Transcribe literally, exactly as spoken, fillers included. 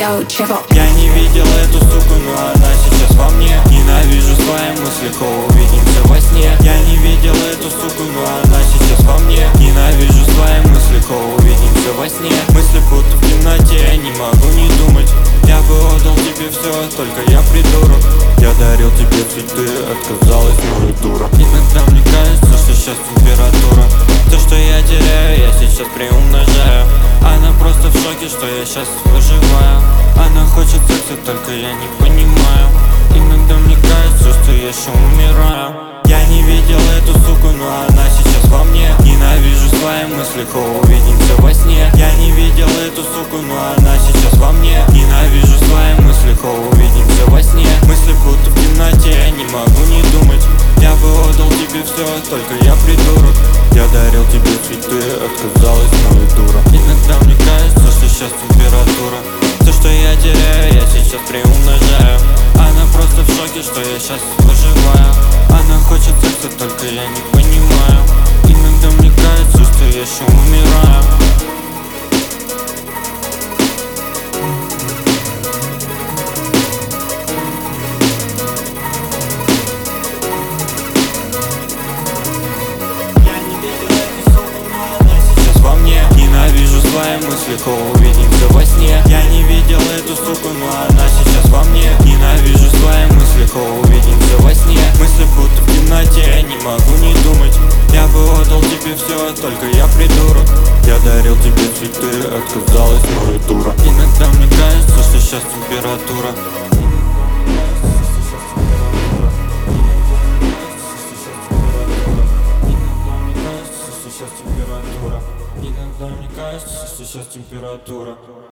Yo, check out. Я не видел эту суку, но она сейчас во мне. Ненавижу свои мысли, ко увидимся во сне. Я не видел эту суку, но она сейчас во мне. Ненавижу свои мысли, ко увидимся во сне. Мысли будто в темноте, я не могу не думать. Я бы отдал тебе все, только я придурок. Я дарил тебе цветы, отказалась, ну и дура. Иногда мне кажется, что сейчас температура. То, что я теряю, я сейчас приумножаю. Она просто в шоке, что я сейчас выживаю. Она хочет секса, только я не понимаю. Иногда мне кажется, что я еще умираю. Я не видел эту суку, но она сейчас во мне. Ненавижу свои мысли, ко увидимся во сне. Я не видел эту суку, но она сейчас во мне. Ненавижу свои мысли, ко увидимся во сне. Мысли будто в темноте, я не могу не думать. Я бы отдал тебе все, только я придурок. Я дарил тебе цветы, отказалась, ну и дура. Иногда мне кажется, что сейчас температура. То, что я теряю, я сейчас приумножаю. Она просто в шоке, что я сейчас выживаю. Она хочет секса, только я не понимаю. Иногда мне кажется, что я еще умираю. Ненавижу свои мысли, ко увидимся во сне. Я не видел эту суку, но она сейчас во мне. Ненавижу свои мысли, ко увидимся во сне. Мысли будто в темноте, я не могу не думать. Я бы отдал тебе все, только я придурок. Я дарил тебе цветы, отказалась, ну и дура. Иногда мне кажется, что сейчас температура. Иногда мне кажется, что сейчас температура.